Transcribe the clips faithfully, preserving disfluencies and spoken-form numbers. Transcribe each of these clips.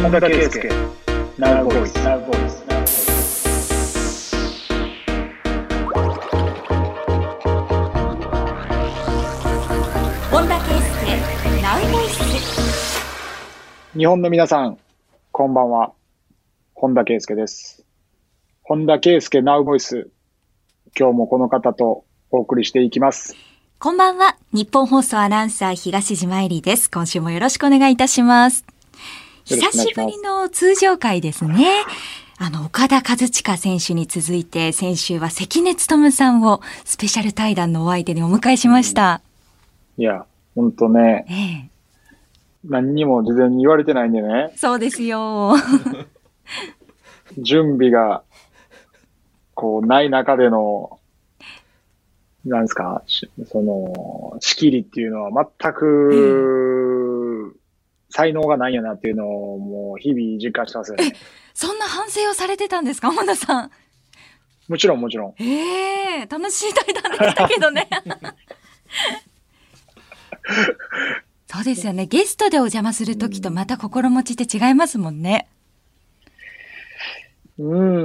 本田圭佑 Now Voice。 本田圭佑 Now Voice。 日本の皆さんこんばんは、本田圭佑です。本田圭佑 Now Voice、 今日もこの方とお送りしていきます。 こんばんは、日本放送アナウンサー東島えりです。今週もよろしくお願いいたします。久しぶりの通常回ですね。あの岡田和親選手に続いて、先週は関根勤さんをスペシャル対談のお相手にお迎えしました。 いや本当ね、 ええ、 何にも事前に言われてないんでね。 そうですよ準備がこうない中でのなんですか、その仕切りっていうのは全く才能がないんやなっていうのをもう日々実感してますよね。 え、そんな反省をされてたんですか、本田さん。 もちろんもちろん。 ええ、楽しい対談でしたけどねそうですよね。ゲストでお邪魔するときとまた心持ちって違いますもんね。 うん、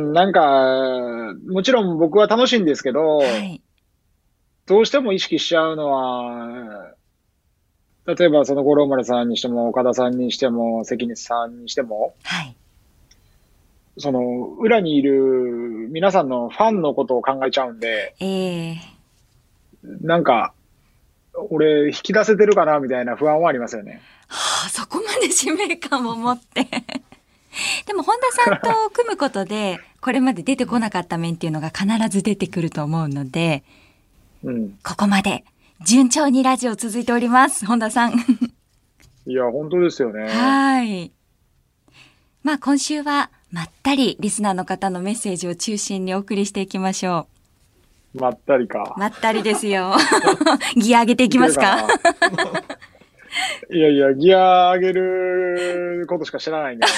なんかもちろん僕は楽しいんですけど、はい、どうしても意識しちゃうのは、例えばその五郎丸さんにしても岡田さんにしても関根さんにしても、 はい、 その裏にいる皆さんのファンのことを考えちゃうんで、 えー、 なんか俺引き出せてるかなみたいな不安はありますよね。 はあ、そこまで使命感を持ってでも本田さんと組むことでこれまで出てこなかった面っていうのが必ず出てくると思うので、うん、ここまで順調にラジオ続いております、本田さんいや本当ですよね。 はい。まあ今週はまったりリスナーの方のメッセージを中心にお送りしていきましょう。まったりか。 まったりですよギア上げていきますかいやいや、ギア上げることしか知らないんで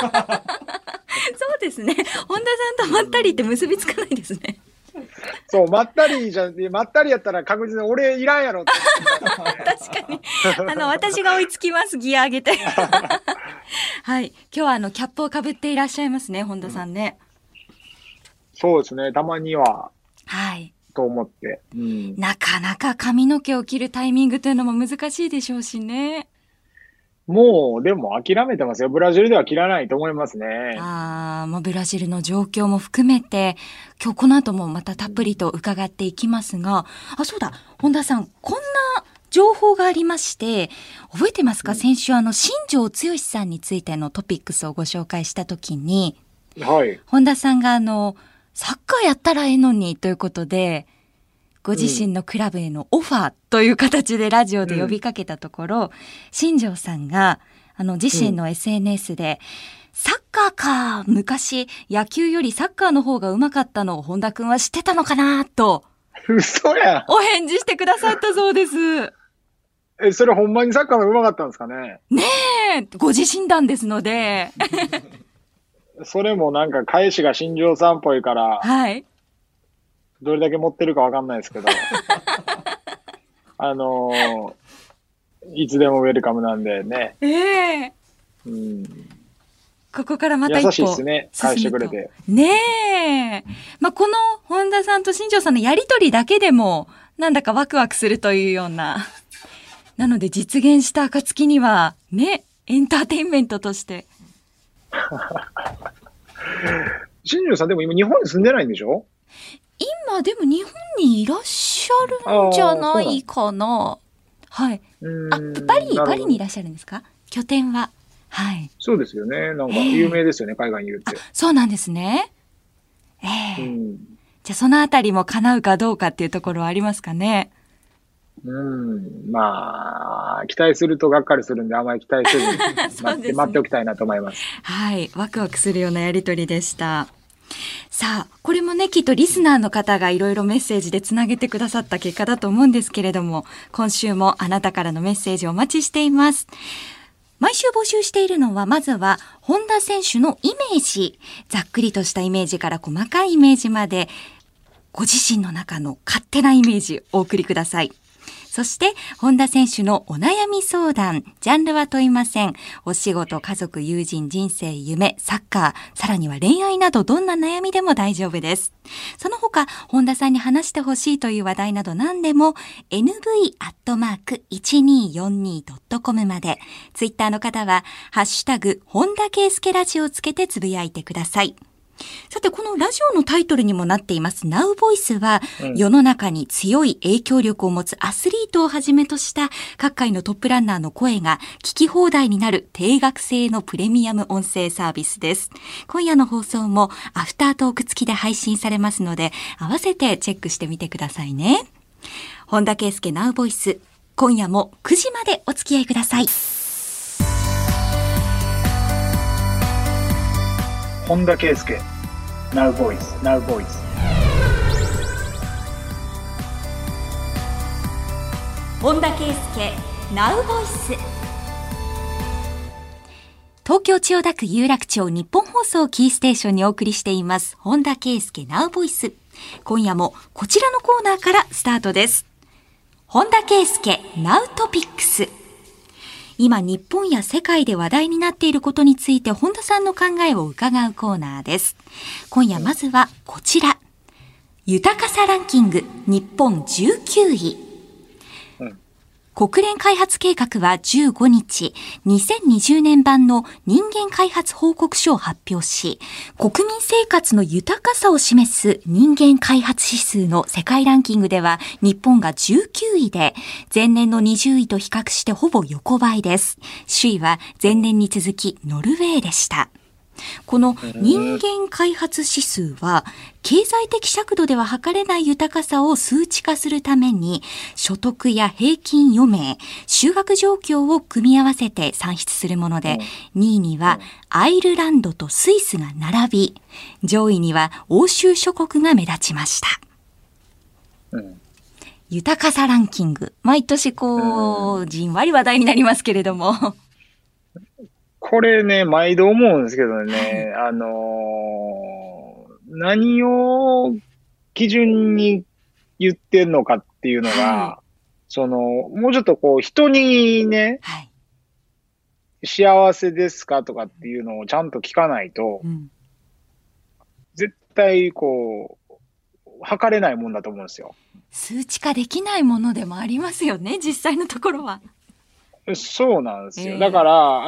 そうですね、本田さんとまったりって結びつかないですね。 そう、まったりじゃ、まったりやったら確実に俺いらんやろって確かに。あの、私が追いつきます、ギア上げて。はい。今日はあの、キャップをかぶっていらっしゃいますね、本田さんね。 そうですね、たまには。 はい。 と思って、うん。 なかなか髪の毛を切るタイミングというのも難しいでしょうしね。 もう、でも諦めてますよ。ブラジルでは切らないと思いますね。 ああ、もうブラジルの状況も含めて、今日この後もまたたっぷりと伺っていきますが、あ、そうだ、本田さん、こんな情報がありまして、覚えてますか、うん、先週あの、新庄剛志さんについてのトピックスをご紹介したときに、 はい。 本田さんがあの、サッカーやったらええのにということで、ご自身のクラブへのオファーという形でラジオで呼びかけたところ、うん、新庄さんがあの自身の エスエヌエス で、うん、サッカーか、昔野球よりサッカーの方が上手かったのを本田くんは知ってたのかなと嘘やお返事してくださったそうです。 え、それほんまにサッカーの上手かったんですかね。 ねえ、ご自身談ですのでそれもなんか返しが新庄さんっぽいから、 はい、 どれだけ持ってるかわかんないですけどあのー、いつでもウェルカムなんでね。 ええー、うん、ここからまた一歩優しいですね、返してくれて。 ねえ、まあ、この本田さんと新庄さんのやりとりだけでもなんだかワクワクするというような、なので実現した暁にはね、エンターテインメントとして新庄さんでも今日本に住んでないんでしょ。 今でも日本にいらっしゃるんじゃないかな。はい。あ、バリ、バリにいらっしゃるんですか、拠点は。はい。 そうですよね。なんか有名ですよね、えー、海外にいるって。 そうなんですね。ええーうん、じゃあそのあたりも叶うかどうかっていうところはありますかね。 うん、まあ期待するとがっかりするんで、あまり期待せずに待って、ね、待っておきたいなと思います。 はい、ワクワクするようなやりとりでした。さあ、これもね、きっとリスナーの方がいろいろメッセージでつなげてくださった結果だと思うんですけれども、今週もあなたからのメッセージをお待ちしています。毎週募集しているのは、まずは本田選手のイメージ、ざっくりとしたイメージから細かいイメージまで、ご自身の中の勝手なイメージをお送りください。そそして本田選手のお悩み相談、ジャンルは問いません。お仕事、家族、友人、人生、夢、サッカー、さらには恋愛などどんな悩みでも大丈夫です。その他本田さんに話してほしいという話題など何でも エヌブイ アットマーク いちにーよんにー ドットコム まで、ツイッターの方はハッシュタグ本田圭佑ラジオをつけてつぶやいてください。さて、このラジオのタイトルにもなっています Now Voice は、うん、世の中に強い影響力を持つアスリートをはじめとした各界のトップランナーの声が聞き放題になる定額制のプレミアム音声サービスです。今夜の放送もアフタートーク付きで配信されますので、合わせてチェックしてみてくださいね。本田圭佑 Now Voice、今夜もくじまでお付き合いください。 本田圭佑 Now Voice Now Voice。 本田圭佑 Now Voice。 東京千代田区有楽町日本放送キーステーションにお送りしています本田圭佑 Now Voice。 今夜もこちらのコーナーからスタートです。本田圭佑 Now Topics。今日本や世界で話題になっていることについて本田さんの考えを伺うコーナーです。今夜まずはこちら、豊かさランキング日本じゅうきゅうい。国連開発計画はじゅうごにち、にせんにじゅうねん版の人間開発報告書を発表し、国民生活の豊かさを示す人間開発指数の世界ランキングでは日本がじゅうきゅういで、前年のにじゅういと比較してほぼ横ばいです。首位は前年に続きノルウェーでした。この人間開発指数は経済的尺度では測れない豊かさを数値化するために所得や平均余命、就学状況を組み合わせて算出するもので、にいにはアイルランドとスイスが並び、上位には欧州諸国が目立ちました。うん、豊かさランキング、毎年こうじんわり話題になりますけれども、 これね、毎度思うんですけどね、あのー、何を基準に言ってんのかっていうのが、はい、その、もうちょっとこう、人にね、はい、幸せですかとかっていうのをちゃんと聞かないと、うん、絶対こう、測れないもんだと思うんですよ。 数値化できないものでもありますよね、実際のところは。 そうなんですよ。えー、だから、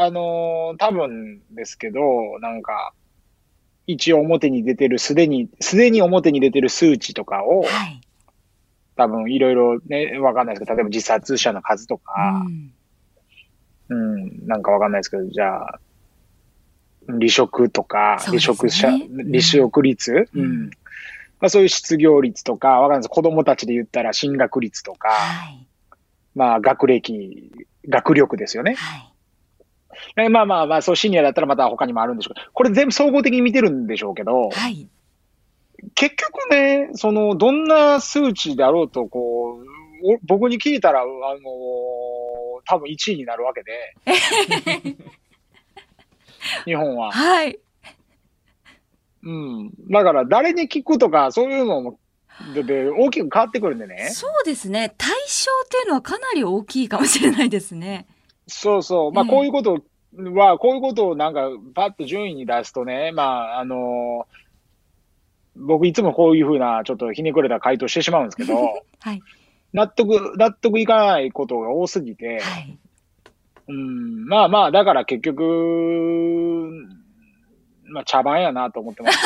あのー、多分ですけど、なんか、一応表に出てる、すでに、すでに表に出てる数値とかを、はい、多分いろいろね、わかんないですけど、例えば自殺者の数とか、うん、うん、なんかわかんないですけど、じゃあ、離職とか、離職者、離職率、うん、うん、まあ、そういう失業率とか、わかんないです。子供たちで言ったら進学率とか、はい、まあ、学歴、学力ですよね。はい。えまあまあまあ、そう、シニアだったらまた他にもあるんでしょうけど、これ全部総合的に見てるんでしょうけど、はい。結局ね、その、どんな数値であろうと、こう、僕に聞いたら、あのー、多分いちいになるわけで。日本は。はい。うん。だから、誰に聞くとか、そういうのも、で大きく変わってくるんでね。 そうですね。対象っていうのはかなり大きいかもしれないですね。 そうそう。まあ、こういうことは、こういうことをなんか、パッと順位に出すとね、まあ、あのー、僕いつもこういうふうな、ちょっとひねくれた回答してしまうんですけど、はい、納得、納得いかないことが多すぎて、はい、うん、まあまあ、だから結局、まあ、茶番やなと思ってます。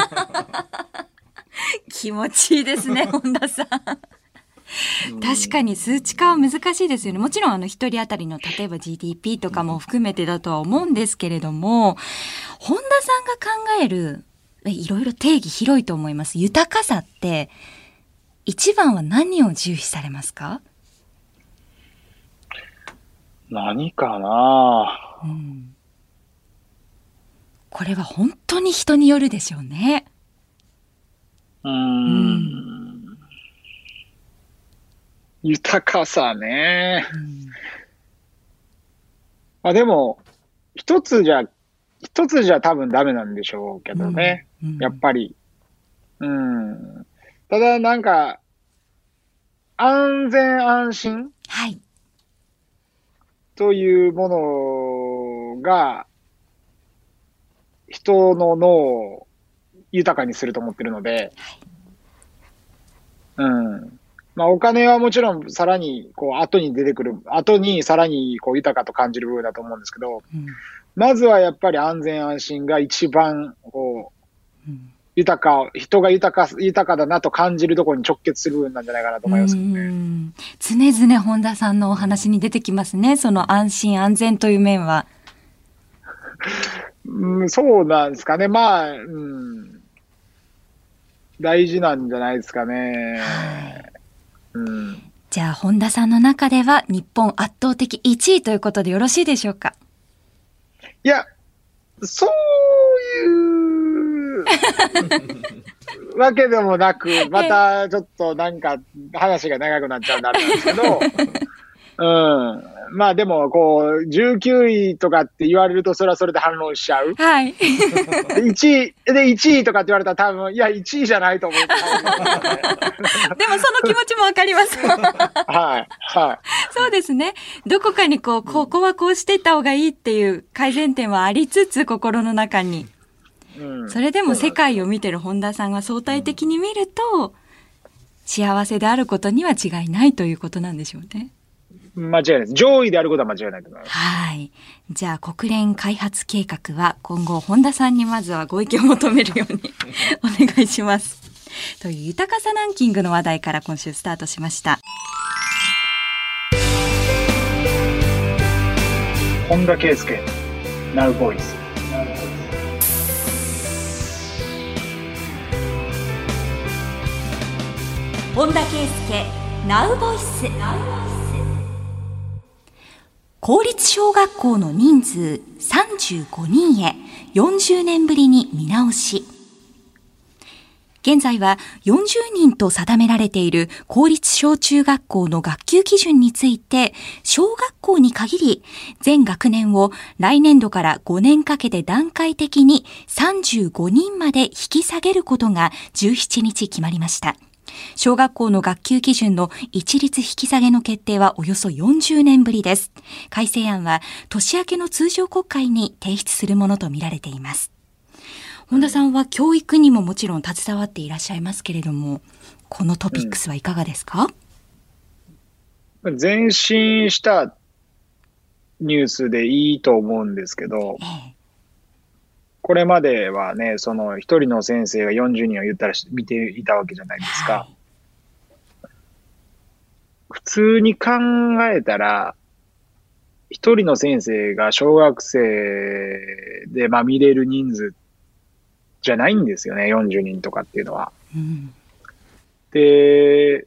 気持ちいいですね、本田さん。確かに数値化は難しいですよね。もちろんあの一人当たりの例えば ジーディーピー とかも含めてだとは思うんですけれども、本田さんが考えるいろいろ定義広いと思います。豊かさって一番は何を重視されますか？ 何かな、うん、 これは本当に人によるでしょうね。 うーん、うん豊かさね。うん、まあでも、一つじゃ、一つじゃ多分ダメなんでしょうけどね。うんうん、やっぱり。うん。ただなんか、 安全安心はい。 というものが、人の脳を豊かにすると思ってるので、うん。まあ、お金はもちろんさらに、こう、後に出てくる、後にさらに、こう、豊かと感じる部分だと思うんですけど、 うん。 まずはやっぱり安全安心が一番、こう、 うん。 豊か、人が豊か、豊かだなと感じるところに直結する部分なんじゃないかなとう思いますけどね。 ん。常々本田さんのお話に出てきますね。その安心安全という面は。 うん、そうなんですかね。まあ、うん、大事なんじゃないですかね。 はい。 うん。 じゃあ本田さんの中では日本圧倒的いちいということでよろしいでしょうか？ いや、そういうわけでもなく、またちょっとなんか話が長くなっちゃうんであれなんですけど、うん。まあでも、こう、じゅうきゅういとかって言われると、それはそれで反論しちゃう。 はい。 で、いちい、で、いちいとかって言われたら多分、いや、いちいじゃないと思う。 でもその気持ちもわかります。 はい。はい。 そうですね。どこかにこう、ここはこうしていった方がいいっていう改善点はありつつ、心の中に。 うん、 それでも世界を見てる本田さんが相対的に見ると、幸せであることには違いないということなんでしょうね。 間違いないです。上位であることは間違いないと思います。 はい。じゃあ国連開発計画は今後本田さんにまずはご意見を求めるようにお願いします。という豊かさランキングの話題から今週スタートしました。 本田圭佑 Now Voice。 本田圭佑 Now Voice。公立小学校の人数さんじゅうごにんへよんじゅうねんぶりに見直し。現在はよんじゅうにんと定められている公立小中学校の学級基準について、小学校に限り全学年を来年度からごねんかけて段階的にさんじゅうごにんまで引き下げることがじゅうしちにち決まりました。小学校の学級基準の一律引き下げの決定はおよそよんじゅうねんぶりです。改正案は年明けの通常国会に提出するものとみられています。本田さんは教育にももちろん携わっていらっしゃいますけれども、このトピックスはいかがですか？ うん、前進したニュースでいいと思うんですけど、ええ、これまではね、その一人の先生がよんじゅうにんを言ったら見ていたわけじゃないですか。はい、普通に考えたら、一人の先生が小学生でまあ見れる人数じゃないんですよね、よんじゅうにんとかっていうのは。うん、で、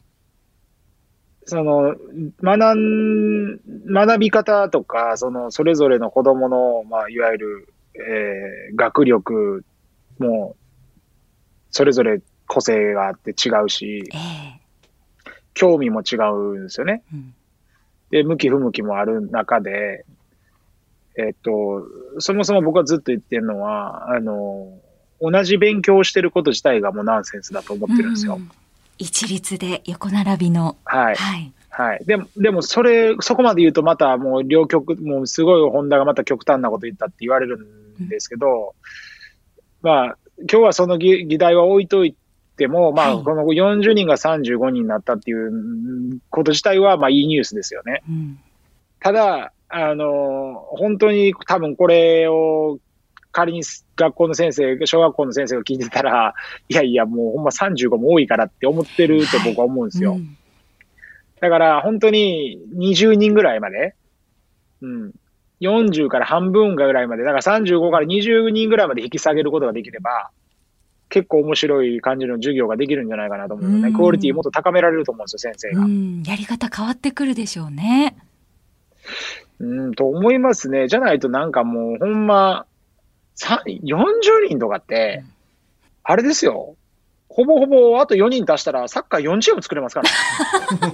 その、学ん、学び方とか、その、それぞれの子供の、まあ、いわゆる、えー、学力も、それぞれ個性があって違うし、えー、興味も違うんですよね。うん、で、向き不向きもある中で、えっと、そもそも僕はずっと言ってるのは、あの、同じ勉強をしてること自体がもうナンセンスだと思ってるんですよ。うん、 一律で横並びの。 はい。はい。はい。でも、でもそれ、そこまで言うとまたもう両極、もうすごいホンダがまた極端なこと言ったって言われるんですけど、うん、まあ、今日はその議題は置いといても、まあ、このよんじゅうにんがさんじゅうごにんになったっていうこと自体は、まあいいニュースですよね。うん、ただ、あの、本当に多分これを仮に学校の先生、小学校の先生が聞いてたら、いやいやもうほんまさんじゅうごも多いからって思ってると僕は思うんですよ。はい、うん、だから本当ににじゅうにんぐらいまで、うん、よんじゅうから半分ぐらいまで、だからさんじゅうごからにじゅうにんぐらいまで引き下げることができれば、結構面白い感じの授業ができるんじゃないかなと思うので、ね、クオリティもっと高められると思うんですよ、先生が。 うん、やり方変わってくるでしょうね。 うん、と思いますね。じゃないとなんかもうほんま、よんじゅうにんとかって、あれですよ。ほぼほぼあとよにん足したらサッカーよんチーム作れますから、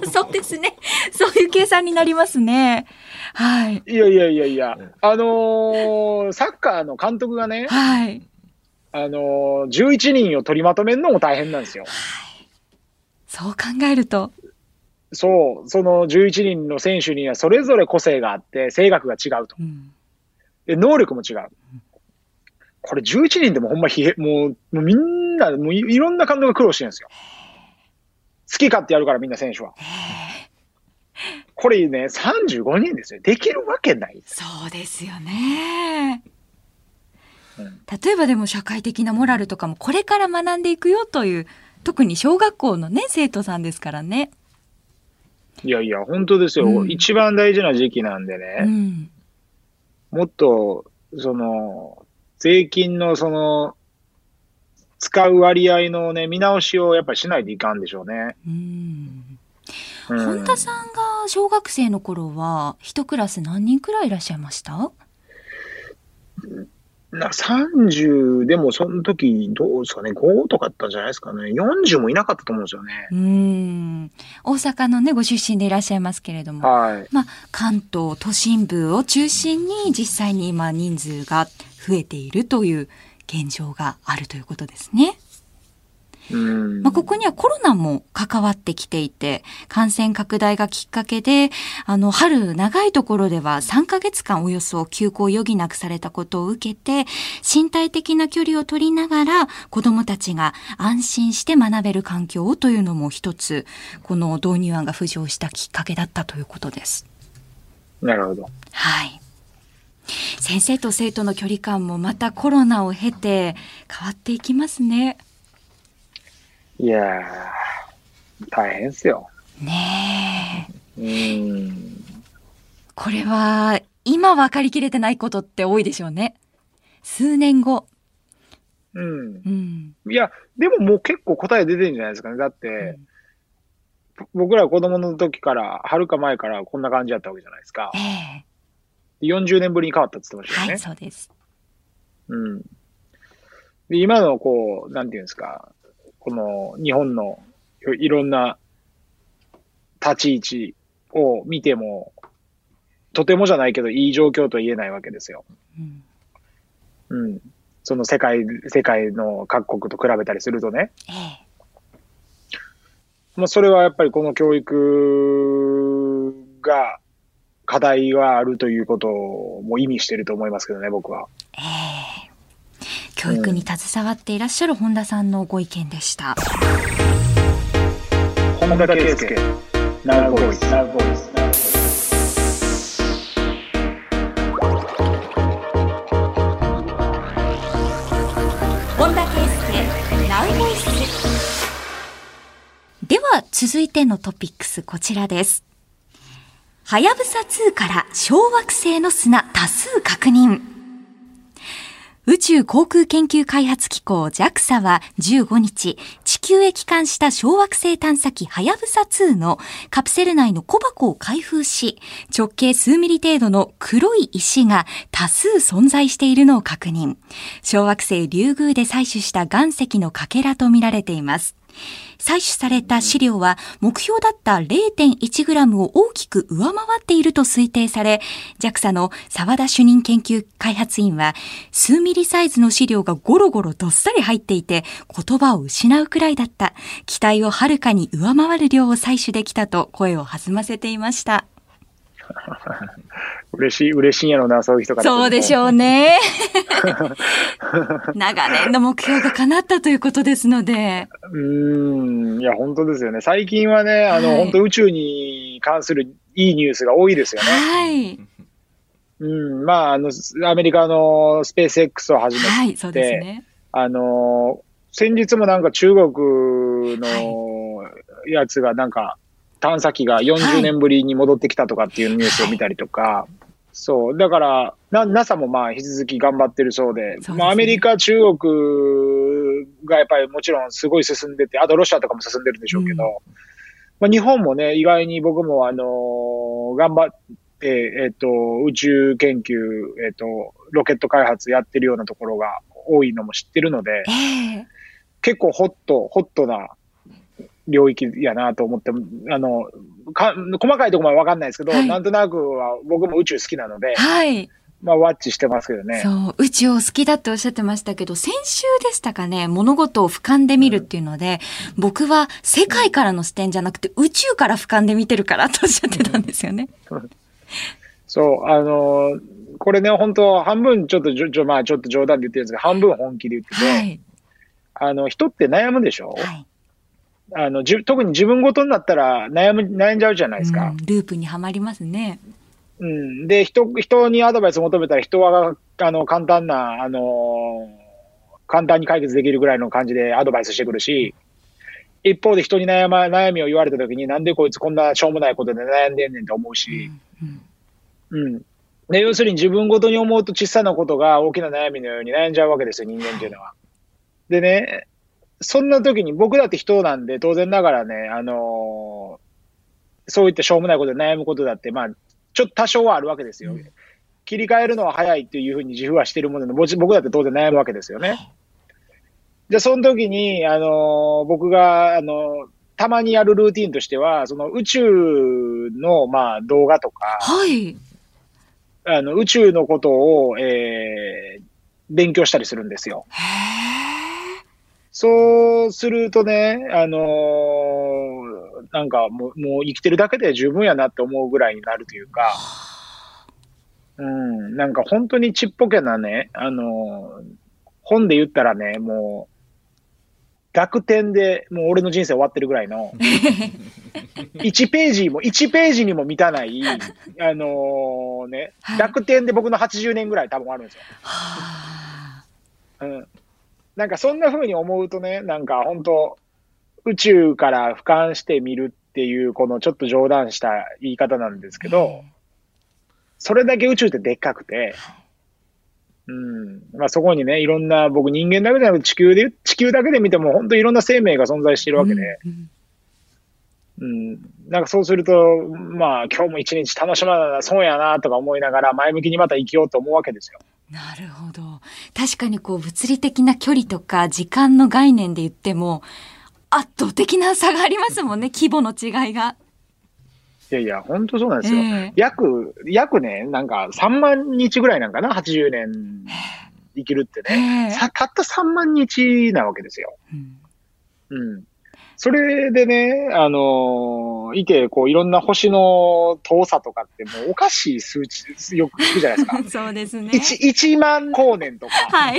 ね。そうですね。そういう計算になりますね。はい。 いやいやいやいや、あのー、サッカーの監督がね、 はい。 あのー、じゅういちにんを取りまとめるのも大変なんですよ。はい。 そう考えると。 そう、そのじゅういちにんの選手にはそれぞれ個性があって、性格が違うと。うん、で、能力も違う。これじゅういちにんでもほんまひへ、もう、もうみんな、もういろんな監督が苦労してるんですよ。好き勝手やるからみんな選手は。これね、さんじゅうごにんですよ。できるわけない。 そうですよね。うん、例えばでも社会的なモラルとかもこれから学んでいくよという、特に小学校のね、生徒さんですからね。 いやいや、本当ですよ。うん、一番大事な時期なんでね。うん、もっと、その、税金のその、使う割合のね、見直しをやっぱりしないといかんでしょうね。 うんうん、本田さんが小学生の頃は、一クラス何人くらいいらっしゃいました？ なさんじゅうでもその時どうですかね、ごとかあったんじゃないですかね。よんじゅうもいなかったと思うんですよね。 うーん、大阪のねご出身でいらっしゃいますけれども、はい、まあ関東都心部を中心に実際に今人数が増えているという現状があるということですね。うんまあ、ここにはコロナも関わってきていて、感染拡大がきっかけで、あの、春長いところではさんかげつかんおよそ休校を余儀なくされたことを受けて、身体的な距離を取りながら子どもたちが安心して学べる環境をというのも一つ、この導入案が浮上したきっかけだったということです。 なるほど。 はい。先生と生徒の距離感もまたコロナを経て変わっていきますね。 いやー、大変ですよ。 ねえ。うん。 これは、今分かりきれてないことって多いでしょうね。数年後。 うん。うん、いや、でももう結構答え出てるんじゃないですかね。だって、うん、僕ら子供の時から、はるか前からこんな感じだったわけじゃないですか。えー、よんじゅうねんぶりに変わったって言ってましたよね。 はい、そうです。 うん。で、今のこう、なんていうんですか、この日本のいろんな立ち位置を見ても、とてもじゃないけどいい状況と言えないわけですよ。うん。うん、その世界、世界の各国と比べたりするとね。ええ、まあそれはやっぱりこの教育が課題があるということをも意味してると思いますけどね、僕は。ええ、教育に携わっていらっしゃる本田さんのご意見でした。 本田圭佑、Now Voice、Now Voice。 本田圭佑、Now Voice。では続いてのトピックスこちらです。はやぶさにから小惑星の砂多数確認。宇宙航空研究開発機構 ジャクサ はじゅうごにち、地球へ帰還した小惑星探査機はやぶさにのカプセル内の小箱を開封し、直径数ミリ程度の黒い石が多数存在しているのを確認。小惑星リュウグウで採取した岩石のかけらとみられています。採取された試料は目標だった れいてんいちグラム を大きく上回っていると推定され、ジャクサ の澤田主任研究開発員は、数ミリサイズの試料がゴロゴロどっさり入っていて、言葉を失うくらいだった。期待をはるかに上回る量を採取できたと声を弾ませていました。 嬉しい、嬉しいんやろうな、そういう人から。 そうでしょうね。長年の目標が叶ったということですので。 うーん、いや、本当ですよね。最近はね、あの、はい、本当宇宙に関するいいニュースが多いですよね。 はい。 うん、まあ、あの、アメリカのスペース X をはじめて、 はい、そうですね。 あの、先日もなんか中国のやつがなんか、探査機がよんじゅうねんぶりに戻ってきたとかっていうニュースを見たりとか、はい、そう、だから、ナサ もまあ引き続き頑張ってるそうで、そうですね、まあアメリカ、中国がやっぱりもちろんすごい進んでて、あとロシアとかも進んでるんでしょうけど、うん、まあ日本もね、意外に僕もあのー、頑張って、えっと、宇宙研究、えっと、ロケット開発やってるようなところが多いのも知ってるので、えー、結構ホット、ホットな、領域やなと思って、あの、か細かいところまでわかんないですけど、はい、なんとなくは僕も宇宙好きなので、 はい、 まあ、ワッチしてますけどね。 そう、宇宙を好きだっておっしゃってましたけど、先週でしたかね、物事を俯瞰で見るっていうので、うん、僕は世界からの視点じゃなくて宇宙から俯瞰で見てるからとおっしゃってたんですよね。 そう、あの、これね、本当半分ちょっと、ちょ、まあちょっと冗談で言ってるんですが、半分本気で言ってて、はい、あの、人って悩むでしょ、はい、あの、じ、特に自分ごとになったら悩む、悩んじゃうじゃないですか。 うん、ループにはまりますね。 うん。で、人、人にアドバイス求めたら人は、あの、簡単な、あの、簡単に解決できるぐらいの感じでアドバイスしてくるし、一方で人に悩ま、悩みを言われた時になんでこいつこんなしょうもないことで悩んでんねんって思うし、うん。うん。で、要するに自分ごとに思うと小さなことが大きな悩みのように悩んじゃうわけですよ、人間っていうのは。でね、そんな時に僕だって人なんで当然ながらね、あのー、そういったしょうもないことで悩むことだって、まあ、ちょっと多少はあるわけですよ。うん、切り替えるのは早いっていうふうに自負はしてるもので、僕だって当然悩むわけですよね。じゃあ、その時に、あのー、僕が、あのー、たまにやるルーティンとしては、その宇宙の、まあ、動画とか、 はい。 あの、宇宙のことを、えー、勉強したりするんですよ。 へー。 そうするとね、あのー、なんかもう、もう生きてるだけで十分やなって思うぐらいになるというか、うん、なんか本当にちっぽけなね、あのー、本で言ったらね、もう、逆転でもう俺の人生終わってるぐらいの、いちページも、いちページにも満たない、あのー、ね、はい、逆転で僕のはちじゅうねんぐらい多分あるんですよ。うん。なんかそんな風に思うとね、なんか本当宇宙から俯瞰してみるっていう、このちょっと冗談した言い方なんですけど、それだけ宇宙ってでっかくて、うん。まあそこにね、いろんな、僕人間だけじゃなくて地球で、地球だけで見ても本当いろんな生命が存在しているわけで、うんうん、なんかそうすると、まあ今日も一日楽しまな、そうやなとか思いながら前向きにまた生きようと思うわけですよ。 なるほど。確かにこう物理的な距離とか時間の概念で言っても圧倒的な差がありますもんね、規模の違いが。 いやいや、本当そうなんですよ。えー、約、約ね、なんかさんまんにちぐらいなんかな、はちじゅうねん生きるってね。えー、さたったさんまんにちなわけですよ。うん。うんそれでね、あのー、いて、こう、いろんな星の遠さとかってもうおかしい数値、よく聞くじゃないですか。 そうですね。 一、一万光年とか。 はい。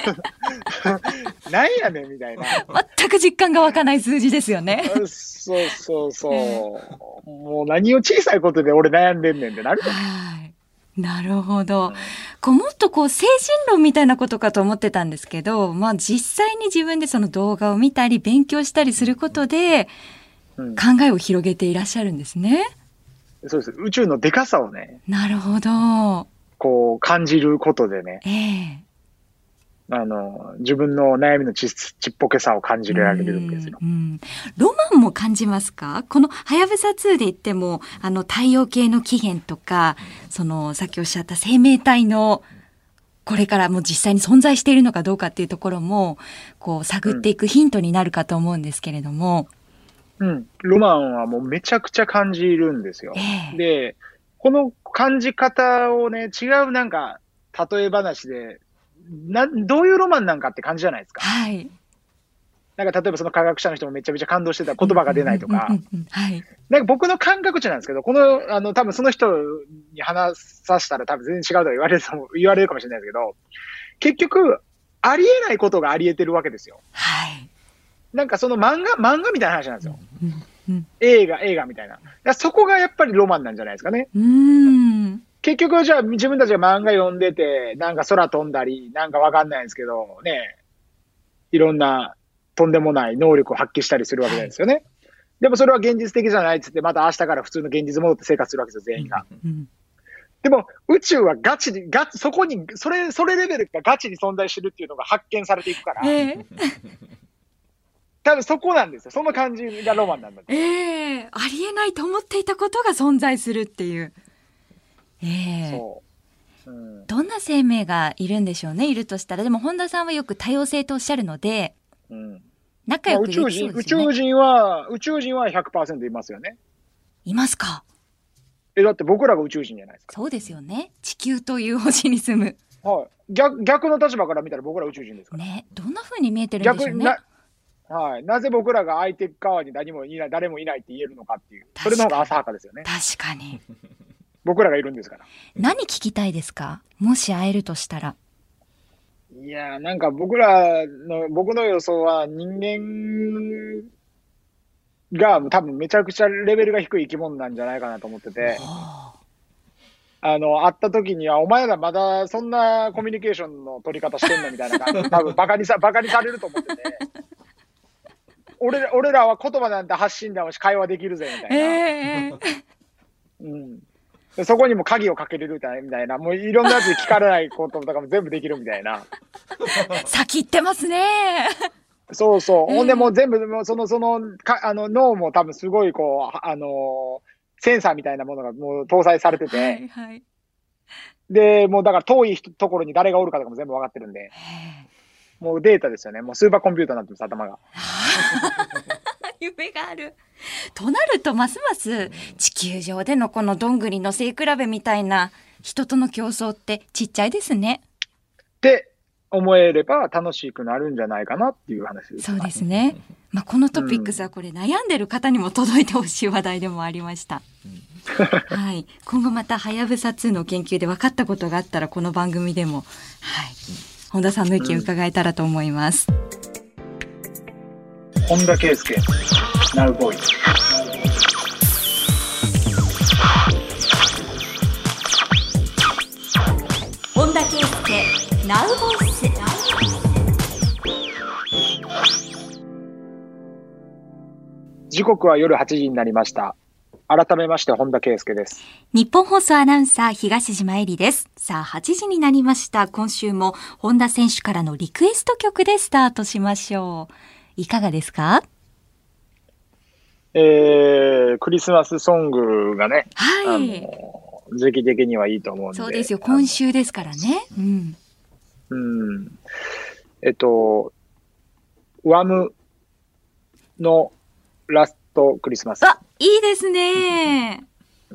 なんやねんみたいな。 全く実感が湧かない数字ですよね。 そうそうそう。うん、もう何を小さいことで俺悩んでんねんってなるじゃない。 はい。なるほど。こうもっとこう精神論みたいなことかと思ってたんですけど、まあ実際に自分でその動画を見たり勉強したりすることで考えを広げていらっしゃるんですね。 うん、そうです。宇宙のでかさをね。 なるほど。 こう感じることでね。 ええー。 あの、自分の悩みのち、ちっぽけさを感じられるんですよ。 うんうん、ロマンも感じますか？このはやぶさツーで言っても、あの太陽系の起源とか、そのさっきおっしゃった生命体のこれからも実際に存在しているのかどうかっていうところも、こう探っていくヒントになるかと思うんですけれども。 うん。うん、ロマンはもうめちゃくちゃ感じるんですよ。えー、で、この感じ方をね、違うなんか、例え話で、な、どういうロマンなんかって感じじゃないですか。 はい。 なんか例えばその科学者の人もめちゃめちゃ感動してた言葉が出ないとか。はい。なんか僕の感覚値なんですけど、この、あの、多分その人に話させたら多分全然違うと言われる、言われるかもしれないですけど、結局、ありえないことがあり得てるわけですよ。 はい。 なんかその漫画、漫画みたいな話なんですよ。うんうん、映画、映画みたいな。そこがやっぱりロマンなんじゃないですかね。 うーん。 結局じゃあ自分たちが漫画読んでて、なんか空飛んだり、なんかわかんないんですけど、ね、いろんなとんでもない能力を発揮したりするわけですよね。はい、でもそれは現実的じゃないっつって、また明日から普通の現実戻って生活するわけですよ、全員が。うんうん、でも宇宙はガチに、ガチ、そこに、それ、それレベルがガチに存在してるっていうのが発見されていくから。えー多分そこなんですよ。その感じがロマンなんだ。 ええー、ありえないと思っていたことが存在するっていう。ええー、そう、うん。どんな生命がいるんでしょうね、いるとしたら。でも本田さんはよく多様性とおっしゃるので、うん、仲良くできそうですよね。 宇宙人、宇宙人は、宇宙人は ひゃくパーセント いますよね。 いますか？ え、だって僕らが宇宙人じゃないですか。 そうですよね。地球という星に住む。 はい。逆、逆の立場から見たら僕ら宇宙人ですから。 ね、どんな風に見えてるんでしょうね。 逆な、はい。なぜ僕らが相手側に何もいない、誰もいないって言えるのかっていう。それの方が浅はかですよね。 確かに。 僕らがいるんですから。何聞きたいですか？もし会えるとしたら。 いや、なんか僕らの、僕の予想は人間が多分めちゃくちゃレベルが低い生き物なんじゃないかなと思ってて。あの、会った時には、お前らまだそんなコミュニケーションの取り方してんのみたいな感じ、多分バカにさ、バカにされると思ってて。俺ら、俺らは言葉なんて発信だもし会話できるぜ、みたいな。えー、うん。でそこにも鍵をかけれるみたいな、もういろんなやつに聞かれないこととかも全部できるみたいな。 先行ってますね。 そうそう。ほんでもう全部、その、その、かあの脳も多分すごいこう、あのー、センサーみたいなものがもう搭載されてて、はいはい、で、もうだから遠いところに誰がおるかとかも全部分かってるんで、もうデータですよね。もうスーパーコンピューターになってます、頭が。 夢がある。となると、ますます地球上でのこのどんぐりの背比べみたいな人との競争ってちっちゃいですね。 って思えれば楽しくなるんじゃないかなっていう話です。 そうですね。まあ、このトピックスはこれ悩んでる方にも届いてほしい話題でもありました。はい、今後またはやぶさツーの研究で分かったことがあったらこの番組でも、はい、本田さんの意見を伺えたらと思います。 うん、本田圭佑 Now Voice。 本田圭佑 Now Voice。 時刻は夜はちじになりました。改めまして本田圭佑です。 日本放送アナウンサー東島えりです。さあはちじになりました。今週も本田選手からのリクエスト曲でスタートしましょう。いかがですか？ えー、クリスマスソングがね、はい、あの時期的にはいいと思うんで。 そうですよ、今週ですからね。うん。 うん。えっと、ワムのラストクリスマス。 あ、いいですね。 うん。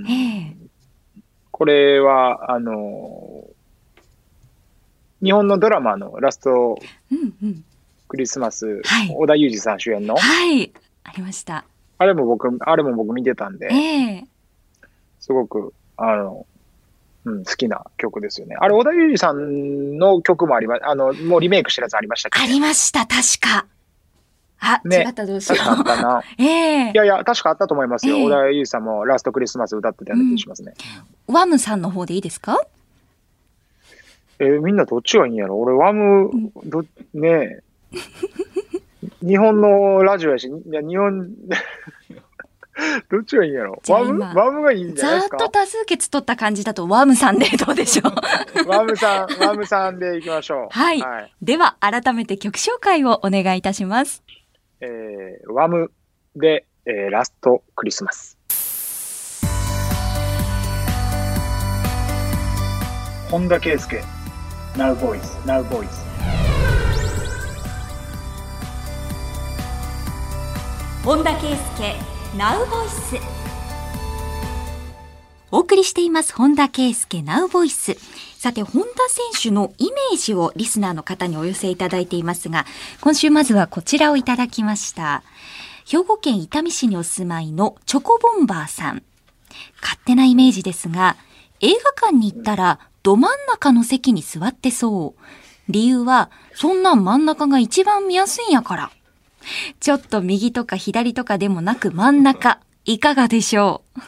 えー、これは、あの、日本のドラマのラストクリスマス、うんうんはい、織田裕二さん主演の。 はい。ありました。 あれも僕、あれも僕見てたんで、えー、すごく、あの、うん、好きな曲ですよね。あれ、織田裕二さんの曲もありま、あの、もうリメイクしたやつありましたっけ？ ありました、確か。あ、ね、違ったどうしよう。 確かあったな。ええー、いやいや、確かあったと思いますよ。えー、小田裕二さんもラストクリスマス歌ってたような気がしますね。 うん、ワムさんの方でいいですか？ えー、みんなどっちがいいんやろ？俺、ワム、ど、ねえ。日本のラジオやし、いや、日本、どっちがいいんやろ？ワムワムがいいんじゃないですか？ ざーっと多数決取った感じだとワムさんでどうでしょう？ ワムさん、ワムさんでいきましょう。 はい。はい、では、改めて曲紹介をお願いいたします。 えー、ワムで、えー、ラストクリスマス。本田圭佑 Now Voice Now Voice。 本田圭佑 Now Voice。 お送りしています本田圭佑 Now Voice。さて、本田選手のイメージをリスナーの方にお寄せいただいていますが、今週まずはこちらをいただきました。兵庫県伊丹市にお住まいのチョコボンバーさん。勝手なイメージですが、映画館に行ったらど真ん中の席に座ってそう。理由は、そんなん真ん中が一番見やすいんやから。ちょっと右とか左とかでもなく真ん中、いかがでしょう？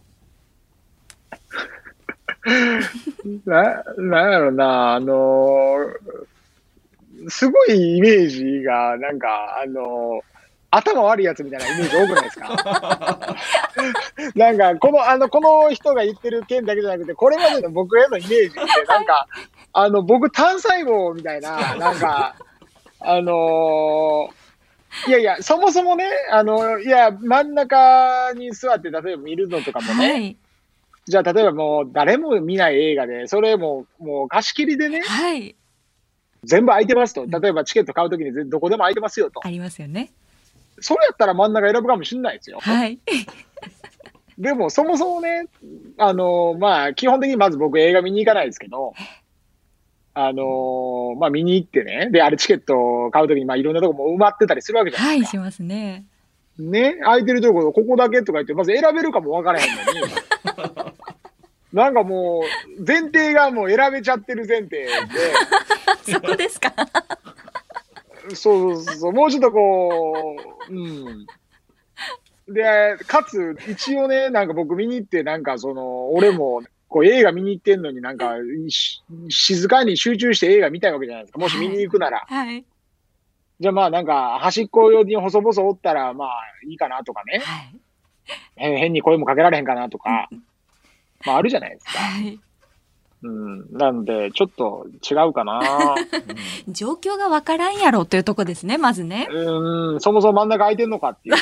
な、なんやろな、あのー、すごいイメージが、なんか、あのー、頭悪いやつみたいなイメージ多くないですか？なんか、この、あの、この人が言ってる件だけじゃなくて、これまでの僕へのイメージって、なんか、あの、僕単細胞みたいな、なんか、あのー、いやいや、そもそもね、あの、いや、真ん中に座って、例えば見るのとかもね、はい、じゃあ、例えばもう誰も見ない映画で、それももう貸し切りでね、はい、全部空いてますと。例えばチケット買うときにどこでも空いてますよと。 ありますよね。 それやったら真ん中選ぶかもしれないですよ。 はい。 でもそもそもね、あの、まあ、基本的にまず僕映画見に行かないですけど、あの、まあ見に行ってね、で、あれチケット買うときに、まあいろんなとこも埋まってたりするわけじゃなはい、 いですか。 しますね。 ね、空いてるところ、ここだけとか言って、まず選べるかもわからへんのに、なんかもう、前提がもう選べちゃってる前提で、 そこですか。 そうそうそう、もうちょっとこう、うん。で、かつ、一応ね、なんか僕見に行って、なんかその、俺も、こう映画見に行ってんのになんか、し静かに集中して映画見たいわけじゃないですか。もし見に行くなら。 はい。 じゃあまあなんか、端っこ用に細々おったら、まあいいかなとかね。 はい。 変変に声もかけられへんかなとか、まああるじゃないですか。 はい。 うん。なんで、ちょっと違うかな。 状況がわからんやろというとこですね、まずね。 うん、そもそも真ん中空いてんのかっていう。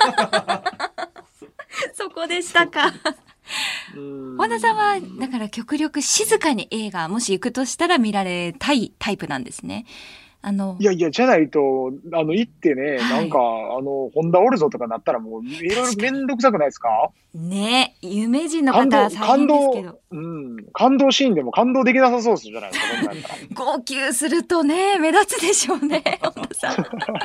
そこでしたか。 うん本田さんは、だから極力静かに映画、もし行くとしたら見られたいタイプなんですね。あの、 いやいや、じゃないと、あの、行ってね、 はいなんか、あの、ホンダおるぞとかなったらもう、いろいろめんどくさくないですか？ ね、有名人の感動、 方は大感変ですけ動ど。、 うん、感動シーンでも感動できなさそうですじゃないですか、こんなんやったら。 号泣するとね、目立つでしょうね、本田さん。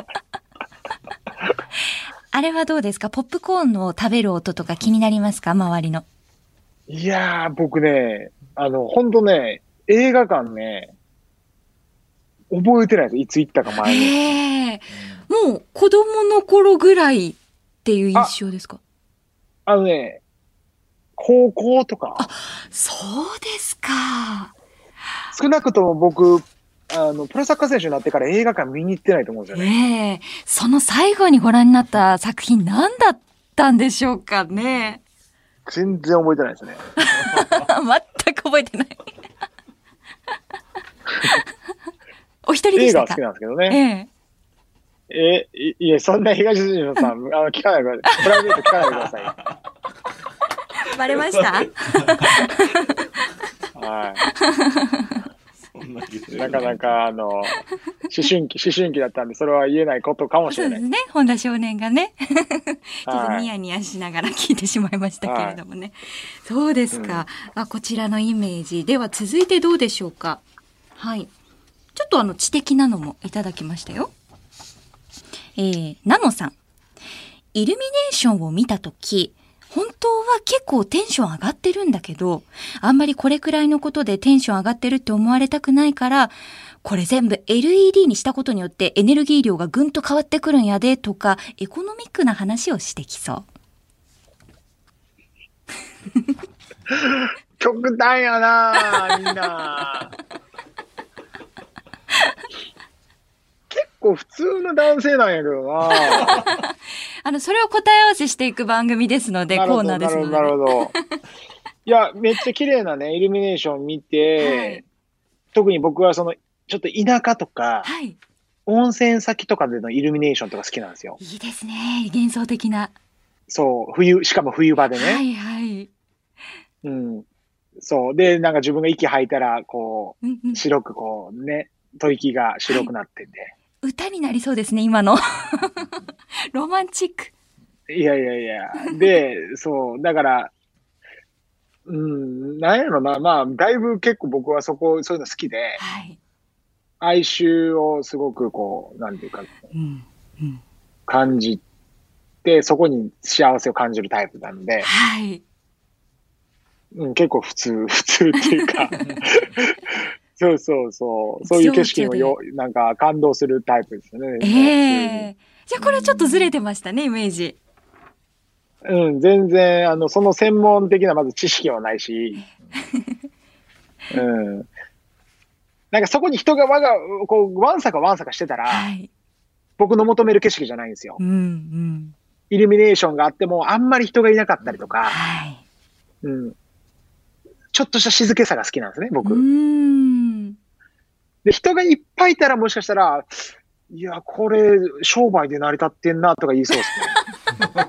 あれはどうですか？ポップコーンを食べる音とか気になりますか？周りの。 いやー、僕ね、あの、ほんとね、映画館ね、覚えてないです。いつ行ったか前に。 ええー、もう子供の頃ぐらいっていう印象ですか？ あのね、高校とか、 そうですか。 少なくとも僕、あの、プロサッカー選手になってから映画館見に行ってないと思うんですよね。 ええ、その最後にご覧になった作品何だったんでしょうかね。 全然覚えてないですね。 全く覚えてない。お一人でしたか？ 映画は好きなんですけどね。 ええ。 え、いいや、そんな東野さん、あの、聞かないでください。プライベート聞かないでくださいよ。 バレました？ はい。なかなか、あの、思春期、思春期だったんで、それは言えないことかもしれない。 そうですね。本田少年がね。ちょっとはいニヤニヤしながら聞いてしまいましたけれどもね。そうですか。あ、こちらのイメージ。では続いてどうでしょうか。はい。ちょっとあの知的なのもいただきましたよ。えー、ナノさん。イルミネーションを見たとき、本当は結構テンション上がってるんだけど、あんまりこれくらいのことでテンション上がってるって思われたくないから、これ全部 エルイーディー にしたことによってエネルギー量がぐんと変わってくるんやでとか、エコノミックな話をしてきそう。 極端やなみんな。結構普通の男性なんやけどなあの、それを答え合わせしていく番組ですので、コーナーですので。 なるほど、なるほど。いや、めっちゃ綺麗なね、イルミネーション見て、はい、特に僕はその、ちょっと田舎とか、はい、温泉先とかでのイルミネーションとか好きなんですよ。 いいですね。幻想的な。 そう、冬、しかも冬場でね。 はいはい。 うん。そう。で、なんか自分が息吐いたら、こう、うんうん、白くこうね、吐息が白くなってんで。はい、 歌になりそうですね、今の。ロマンチック。 いやいやいや。で、そう、だから、うん、なんやろな、まあ、だいぶ結構僕はそこ、そういうの好きで、はい、哀愁をすごくこう、なんていうか、うんうん、感じて、そこに幸せを感じるタイプなので、はい、うん、結構普通、普通っていうか、そうそうそう、そういう景色をよ、なんか感動するタイプですよね。 ええー、じゃあこれちょっとずれてましたね、イメージ。 うん、全然、あの、その専門的なまず知識はないし、うん。なんかそこに人がわが、こう、わんさかわんさかしてたら、はい、僕の求める景色じゃないんですよ。うんうん、イルミネーションがあっても、あんまり人がいなかったりとか、はい、うん、ちょっとした静けさが好きなんですね、僕。うんで、人がいっぱいいたらもしかしたら、いや、これ、商売で成り立ってんなとか言いそうですね。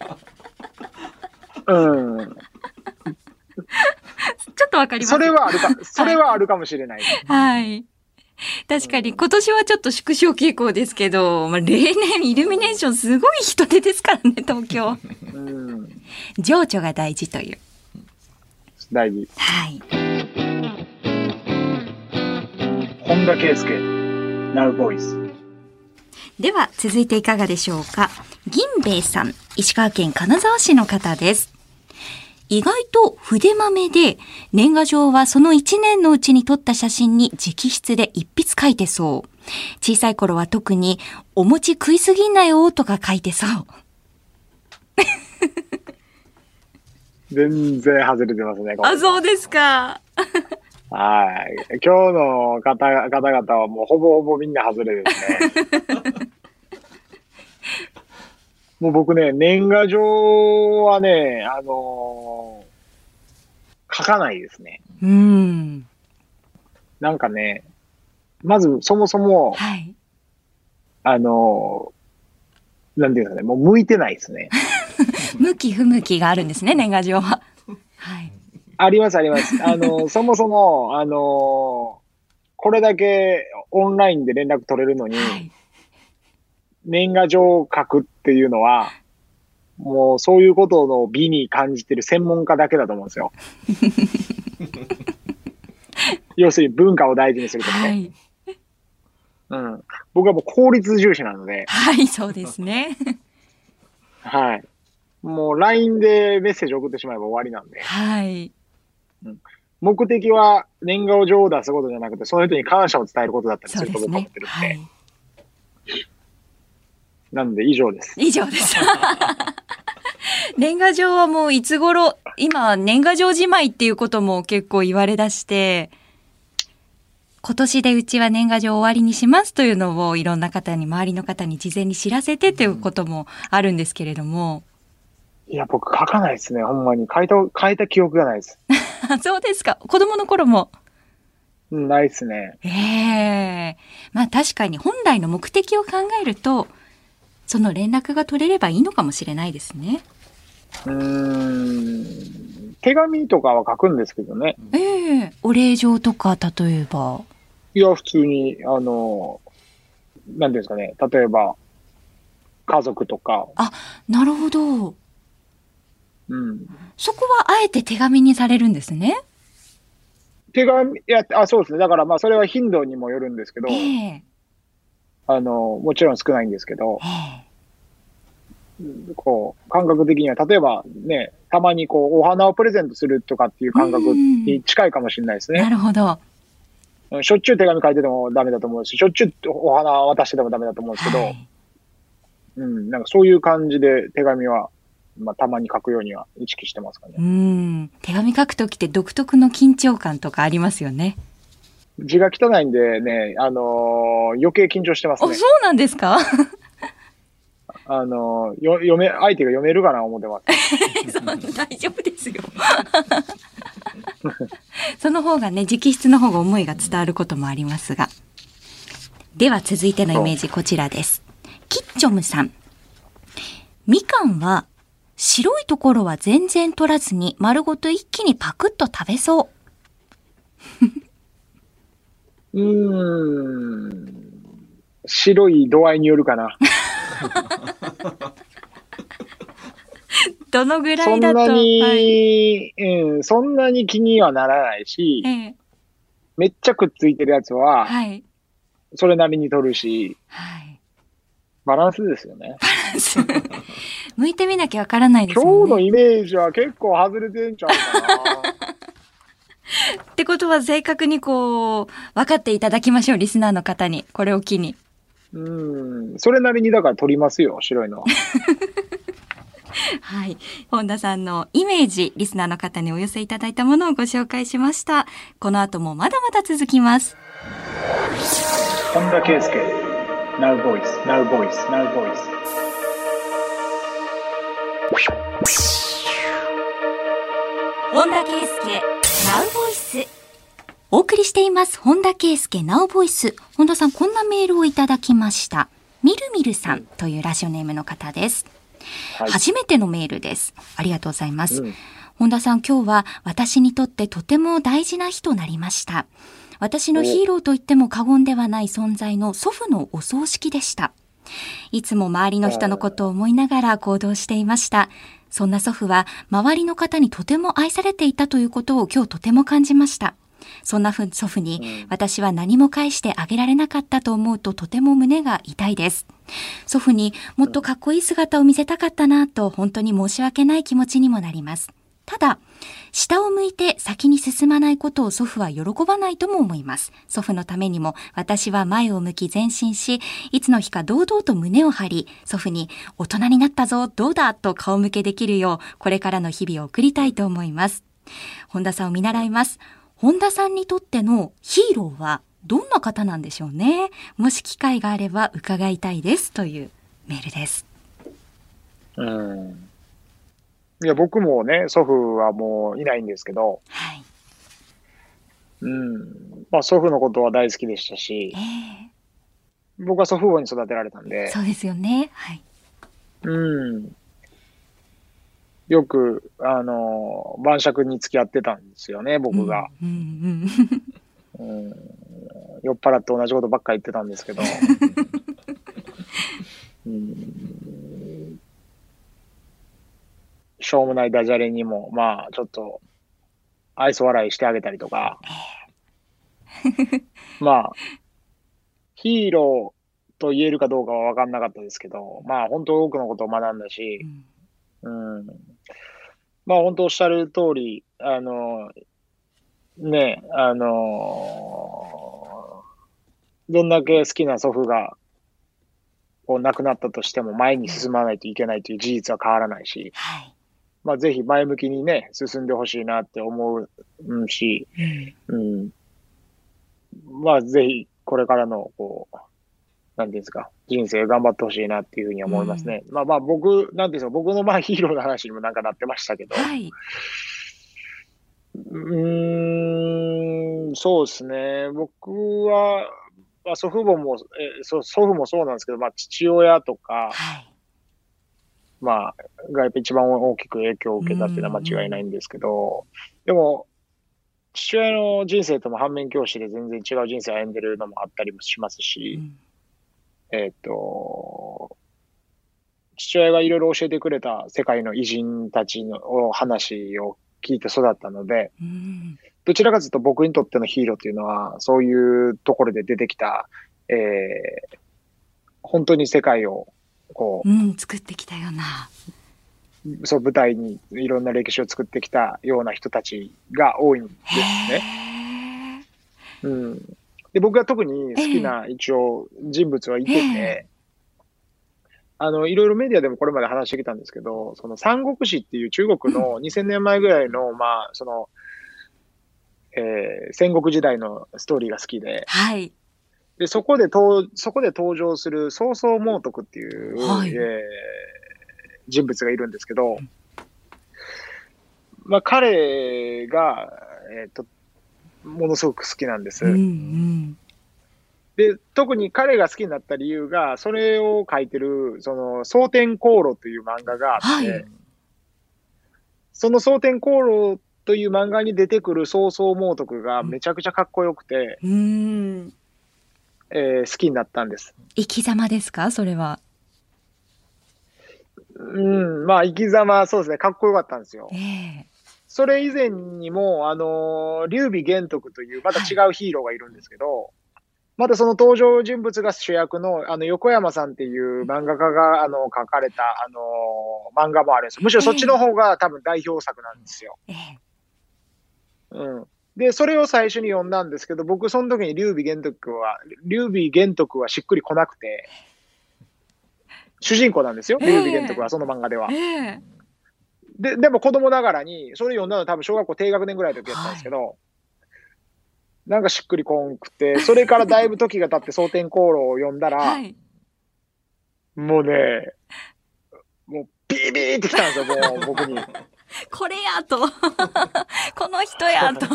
うん。 ちょっとわかります。 それはあるか、それはあるかもしれない。 はい。 確かに今年はちょっと縮小傾向ですけど、まあ、例年イルミネーションすごい人手ですからね、東京。うん、情緒が大事という。 大事。 はい。 本田圭佑、Now Voice。 では続いていかがでしょうか。銀兵衛さん、石川県金沢市の方です。意外と筆豆で、年賀状はそのいちねんのうちに撮った写真に直筆で一筆書いてそう。小さい頃は特に、お餅食いすぎんなよとか書いてそう。 全然外れてますね。 あ、そうですか。 はい。今日の方、方々はもうほぼほぼみんな外れですね。もう僕ね、年賀状はね、あのー、書かないですね。 うん。 なんかね、まずそもそも、 はい、 あのー、なんていうんですかね、もう向いてないですね。 向き不向きがあるんですね、年賀状は。はい。 ありますあります。あのー、そもそも、あのー、これだけオンラインで連絡取れるのに、はい、年賀状を書くっていうのは、もうそういうことの美に感じてる専門家だけだと思うんですよ。要するに文化を大事にするとかね。はい、うん。僕はもう効率重視なので。 はい、そうですね。 はい。もう ライン でメッセージ送ってしまえば終わりなんで。 はい。 うん、目的は年賀状を出すことじゃなくて、その人に感謝を伝えることだったりすると僕は思ってるんで。はい、なんで以上です。 以上です。年賀状はもういつ頃、今年賀状じまいっていうことも結構言われだして、今年でうちは年賀状終わりにしますというのをいろんな方に、周りの方に事前に知らせてということもあるんですけれども。 いや、僕書かないですね。ほんまに。書いた、書いた記憶がないです。 そうですか。子供の頃も。 ないですね。 ええー。まあ確かに本来の目的を考えると、その連絡が取れればいいのかもしれないですね。 うーん。手紙とかは書くんですけどね。 ええー。お礼状とか、例えば。 いや、普通に、あの、なんていうんですかね。例えば、家族とか。 あ、なるほど。 うん。 そこはあえて手紙にされるんですね。 手紙、いや、あ、そうですね。だからまあ、それは頻度にもよるんですけど、 えー、 あの、もちろん少ないんですけど、えー、こう、感覚的には、例えばね、たまにこう、お花をプレゼントするとかっていう感覚に近いかもしれないですね。 なるほど。 しょっちゅう手紙書いててもダメだと思うし、しょっちゅうお花渡しててもダメだと思うんですけど、はい、うん、なんかそういう感じで手紙は、まあ、たまに書くようには意識してますかね。 うん。手紙書くときって独特の緊張感とかありますよね。 字が汚いんでね、あのー、余計緊張してますね。 あ、そうなんですか？ あのー、よ、読め、相手が読めるかな思ってます。 そう、大丈夫ですよ。その方がね、直筆の方が思いが伝わることもありますが。では続いてのイメージこちらです。キッチョムさん。みかんは白いところは全然取らずに丸ごと一気にパクッと食べそう。 うーん。白い度合いによるかな。 どのぐらいだと。 そんなに、 はい、 うん、そんなに気にはならないし、 ええ、 めっちゃくっついてるやつは、 はい、 それなりに取るし、 はい、 バランスですよね。 バランス。向いてみなきゃわからないですもんね。 今日のイメージは結構外れてんちゃうかな。 ってことは正確にこう、分かっていただきましょう、リスナーの方に。これを機に。 うん、それなりにだから取りますよ、白いのは。 はい。本田さんのイメージ、リスナーの方にお寄せいただいたものをご紹介しました。この後もまだまだ続きます。 本田圭佑、Now Voice, Now Voice, Now Voice。 本田圭佑、Now Voice。お送りしています。本田圭佑、Now Voice。本田さん、こんなメールをいただきました。みるみるさんというラジオネームの方です。はい、初めてのメールです。ありがとうございます。うん、本田さん、今日は私にとってとても大事な日となりました。 私のヒーローと言っても過言ではない存在の祖父のお葬式でした。いつも周りの人のことを思いながら行動していました。そんな祖父は周りの方にとても愛されていたということを今日とても感じました。そんな祖父に私は何も返してあげられなかったと思うととても胸が痛いです。祖父にもっとかっこいい姿を見せたかったなと本当に申し訳ない気持ちにもなります。ただ、下を向いて先に進まないことを祖父は喜ばないとも思います。祖父のためにも私は前を向き前進し、いつの日か堂々と胸を張り、祖父に大人になったぞ、どうだと顔向けできるよう、これからの日々を送りたいと思います。本田さんを見習います。本田さんにとってのヒーローはどんな方なんでしょうね。もし機会があれば伺いたいですというメールです。 うんいや、僕もね、祖父はもういないんですけど、 はい。 うん。まあ、祖父のことは大好きでしたし、 えー、 僕は祖父母に育てられたんで、 そうですよね。はい。 うん。よく、あの、晩酌に付き合ってたんですよね、僕が。 うんうんうん、 うん、酔っ払って同じことばっかり言ってたんですけど、うん、しょうもないダジャレにも、まあ、ちょっと、愛想笑いしてあげたりとか、まあ、ヒーローと言えるかどうかは分かんなかったですけど、まあ、本当多くのことを学んだし、うん、うん、まあ、本当おっしゃる通り、あの、ね、あの、どんだけ好きな祖父が、こう亡くなったとしても前に進まないといけないという事実は変わらないし、 はい、 まあ、ぜひ前向きにね、進んでほしいなって思うし、うん、まあ、ぜひ、これからの、こう、なんていうんですか、人生頑張ってほしいなっていうふうに思いますね。うん、まあまあ、僕、なんていうんですか、僕のまあヒーローの話にもなんかなってましたけど、 はい、 うーん、そうですね。僕は、まあ、祖父母も、えそ祖父もそうなんですけど、まあ、父親とか、 はい、 まあ、がやっぱ一番大きく影響を受けたっていうのは間違いないんですけど、でも、父親の人生とも反面教師で全然違う人生を歩んでるのもあったりもしますし、うん、えっと、父親がいろいろ教えてくれた世界の偉人たちの話を聞いて育ったので、うん、どちらかというと僕にとってのヒーローというのは、そういうところで出てきた、えー、本当に世界をこう、 うん、作ってきたような。 そう、舞台にいろんな歴史を作ってきたような人たちが多いんですね。うん、で僕が特に好きな一応人物はいてて、あの、いろいろメディアでもこれまで話してきたんですけど、その三国志っていう中国のにせんねんまえぐらいの、うん、まあ、その、えー、戦国時代のストーリーが好きで、 はい。 で、そこでと、そこで登場する曹操猛徳っていう、はい、えー、人物がいるんですけど、まあ、彼が、えっと、ものすごく好きなんです。うんうん、で、特に彼が好きになった理由が、それを書いてる、その、蒼天航路という漫画があって、はい、その蒼天航路という漫画に出てくる曹操猛徳がめちゃくちゃかっこよくて、うん、えー、好きになったんです。 生き様ですか、それは。 うん、まあ、生き様、そうですね、かっこよかったんですよ。えー、それ以前にも、あの、劉備玄徳という、また違うヒーローがいるんですけど、はい、またその登場人物が主役の、あの、横山さんっていう漫画家が、あの、書かれた、あの、漫画もあるんですよ。むしろそっちの方が多分代表作なんですよ。えー、うん。で、それを最初に読んだんですけど、僕その時に劉備玄徳は、劉備玄徳はしっくりこなくて、主人公なんですよ、劉備玄徳は、その漫画では。えー、で、でも子供ながらに、それ読んだの多分小学校低学年ぐらいの時やったんですけど、はい、なんかしっくりこんくて、それからだいぶ時が経って蒼天航路を読んだら、はい、もうね、もうビービーってきたんですよ、もう僕に。 これやと。この人やと。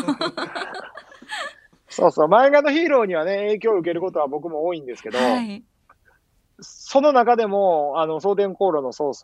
そうそう、漫画のヒーローにはね、影響を受けることは僕も多いんですけど、はい、その中でも、あの、蒼天航路の曹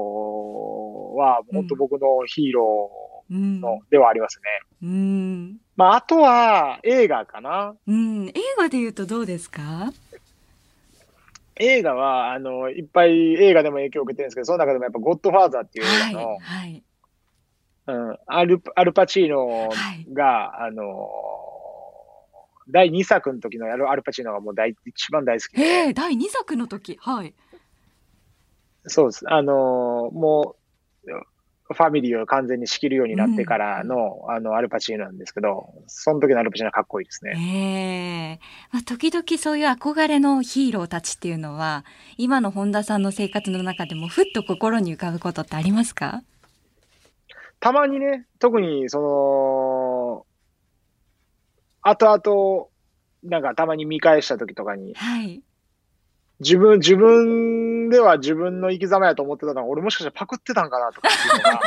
操は、本当僕のヒーローの、うん、ではありますね。うん、 まあ、あとは映画かな。 うん、映画で言うとどうですか？ 映画は、あの、いっぱい映画でも影響を受けてるんですけど、その中でもやっぱゴッドファーザーっていう映はい、 画の、 はい、 うん、アル、アルパチーノはい。 が、あの、だいにさくの時のアルアルパチーノがもう大、一番大好きで、 へえ、だいにさくの時。はい。 そうです。あの、もう、ファミリーを完全に仕切るようになってかうん。 らの、あの、アルパチーノなんですけど、その時のアルパチーノはかっこいいですね。 ええ、まあ、時々そういう憧れのヒーローたちっていうのは、今の本田さんの生活の中でもふっと心に浮かぶことってありますか？ たまにね、特に、その、後々、なんかたまに見返した時とかに、 はい。 自分、自分では自分の生き様やと思ってたのが、俺もしかしたらパクってたんかなとかっていうのが、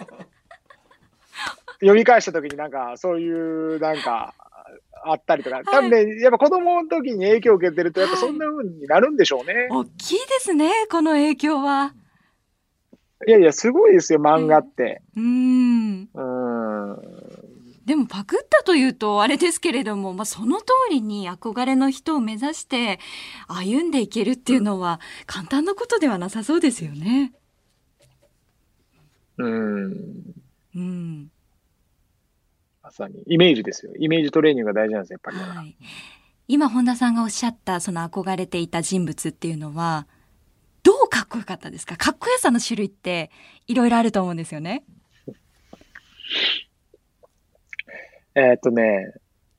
読み返した時になんか、そういう、なんか、あったりとか、多分はい。 ね、やっぱ子供の時に影響を受けてると、やっぱそんはい。 な風になるんでしょうね。 大きいですね、この影響は。 いやいや、すごいですよ、漫画ええ、 って。 うーん。 うーん。 でもパクったというとあれですけれども、まあ、その通りに憧れの人を目指して歩んでいけるっていうのは簡単なことではなさそうですよね。 うん。うんうん。 まさに。イメージですよ。イメージトレーニングが大事なんですよ、やっぱりだから。 はい。今本田さんがおっしゃったその憧れていた人物っていうのはどうかっこよかったですか？かっこよさの種類っていろいろあると思うんですよね。 えーっとね、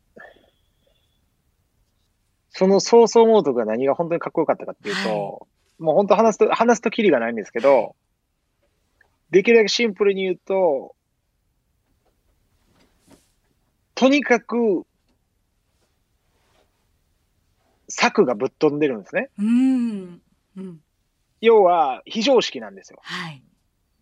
そのソーソーモードが何が本当にかっこよかったかっていうはい。 と、もう本当話すと、話すとキリがないんですけはい。 ど、できるだけシンプルに言うと、とにかく策がぶっ飛んでるんですね。 うーん。うん。 要は、非常識なんですよ。 はい。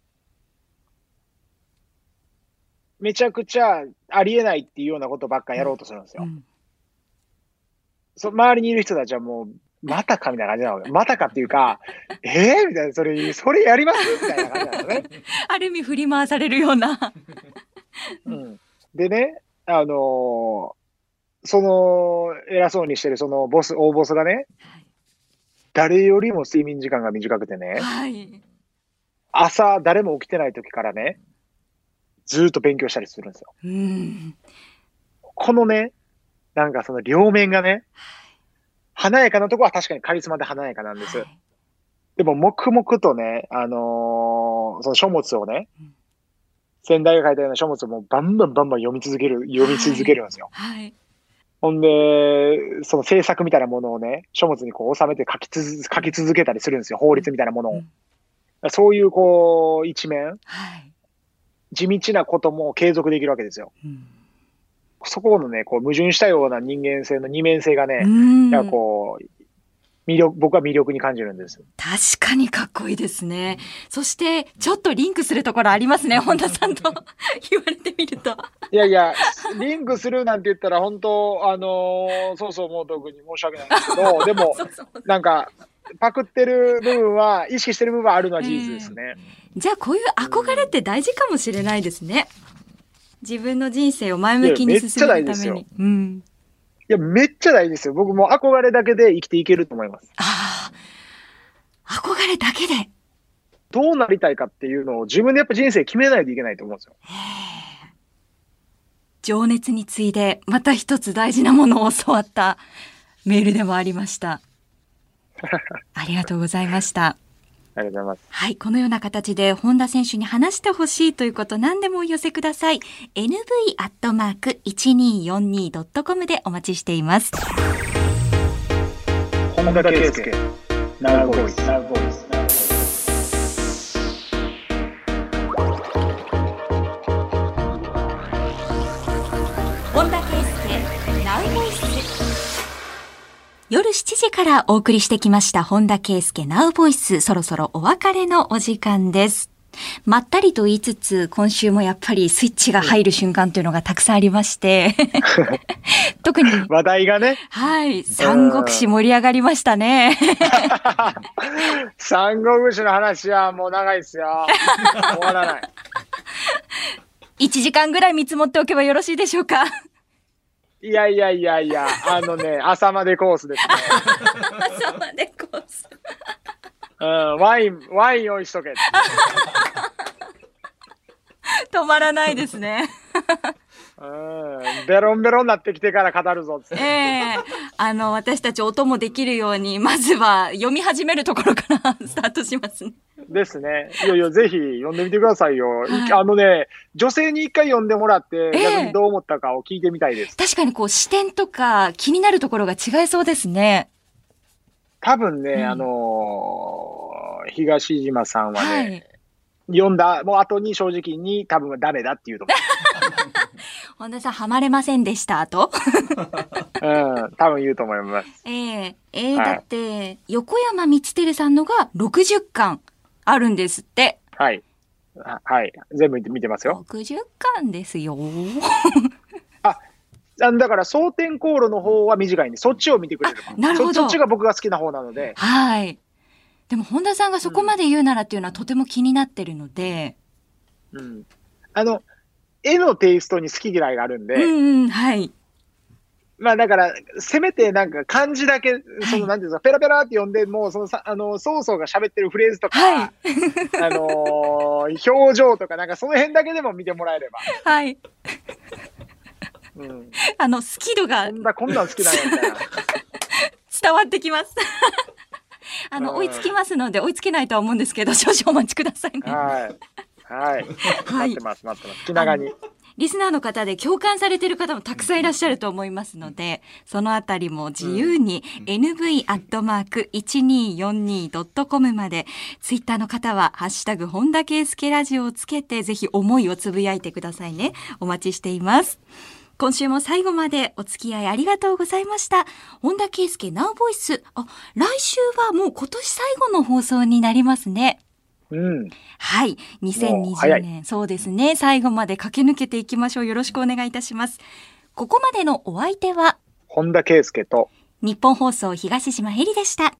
めちゃくちゃありえないっていうようなことばっかうん。 やろうとするんですよ。 うん。 そ周りにいる人たちはもう、またかみたいな感じなので、またかっていうか、えー、みたいな、それ、それやりますみたいな感じなんですよね。 ある意味振り回されるような。 うん。でね、あのーその、偉そうにしてるそのボス、大ボスがね、 はい。 誰よりも睡眠時間が短くてね、 はい。 朝誰も起きてない時からね、ずーっと勉強したりするんですよ。 うーん。 このね、なんかその両面がね、華やかなとこは確かにカリスマで華やかなんです。 はい。 でも黙々とね、あのーその書物をね、 うん。 先代が書いたような書物をもうバンバンバンバン読み続ける、読みはい。 続けるんですよ。 はい。 ほんで、その政策みたいなものをね、書物にこう収めて書きつ書き続けたりするんですよ。法うん。 律みたいなものを。 うん。 そういうこう、一面、 はい。 地道なことも継続できるわけですよ。 うん。 そこのね、こう矛盾したような人間性の二面性がうね、いやーん。 こう、魅力、僕は魅力に感じるんです。 確かにかっこいいですね。そして、ちょっとリンクするところありますね、本田さんと言われてみると。 いやいや、リンクするなんて言ったら本当、あのーそうそうもう特に申し訳ないんですけど、でも、 そうそう。 なんか、パクってる部分は、意識してる部分はあるのはえ事実でーすね。 じゃあ、こういうう憧れっん。 て大事かもしれないですね。自分の人生を前いや、 向きにめっちゃ進める大事ですよ。 ために。うん。 いや、めっちゃ大事ですよ。僕も憧れだけで生きていけると思います。 ああ、憧れだけで。 どうなりたいかっていうのを自分でやっぱ人生決めないといけないと思うんですよ。 情熱に次いで、また一つ大事なものを教わったメールでもありました。ありがとうございました。 ありがとうございます。 はい、このような形で本田選手に話してほしいということ何でもお寄せください。エヌブイ アットマーク いちにーよんにー ドットコム でお待ちしています。 本田圭佑、ナウボイス。ナウボイス。 本田圭佑ナウボイス。夜しちじからお送りしてきました本田圭佑ナウボイス、そろそろお別れのお時間です。まったりと言いつつ、今週もやっぱりスイッチが入る瞬間というのがたくさんありまして、特に、 話題がね。 はい、 う三国志ん。 盛り上がりましたね。 三国志の話はもう長いですよ。終わらない。 いちじかんぐらい見積もっておけばよろしいでしょうか。 いやいやいやいや、あのね、朝までコースですね。 朝までコース。 うん、ワイン、ワイン用意しとけ。 止まらないですね。 うん、ベロンベロンになってきてから語るぞっつって。 ええー、あの、私たち音もできるように、まずは読み始めるところからスタートしますね。 ですね。いやいや、ぜひ読んでみてくださいよ。 はい、 あのね、女性に一回読んでもらって、逆にどう思ったかを聞いてみたいです。 えー、確かにこう視点とか気になるところが違いそうですね。 多分ね、うん、あのー、東島さんはね、はい、読んだもう後に正直に多分ダメだっていうと思う。 本田さん、ハマれませんでしたとうん、多分言うと思います。 えー、えーはい、だって、横山光輝さんのがろくじゅっかんあるんですって。 はい。はい。全部見てますよ。 ろくじゅっかんですよ。 あ、だから、蒼天航路の方は短いんで、そっちを見てくれれば。 なるほど。 そ, そっちが僕が好きな方なので。 はい。でも、本田さんがそこまで言うならっていうのはとても気になってるので。 うん。うん、あの、絵のテイストに好き嫌いがあるんで。 うんうん、はい。 まあだから、せめてなんか漢字だけ、その、なんていうんですか、ペラペラって読んで、もうそのさ、あの、曹操が喋ってるフレーズとか、はい、あのー、表情とか、なんかその辺だけでも見てもらえれば。 はい。 うん。 あの、好き度が。 こんな、こんなん好きなんやみたいな。 伝わってきます。あの、追いつきますので、追いつけないとは思うんですけど、少々お待ちくださいね。 はい。はい。待ってます、待ってます。気長に。 リスナーの方で共感されている方もたくさんいらっしゃると思いますので、そのあたりも自由に エヌブイ アットマーク いちにーよんにー ドットコム まで、ツイッターの方はハッシュタグ本田圭佑ラジオをつけてぜひ思いをつぶやいてくださいね。お待ちしています。今週も最後までお付き合いありがとうございました。本田圭佑 Now Voice、あ、来週はもう今年最後の放送になりますね。 うん、 はい。にせんにじゅうねん、そうですね。最後まで駆け抜けていきましょう。よろしくお願いいたします。ここまでのお相手は、 本田圭佑と、 日本放送東島ヘリでした。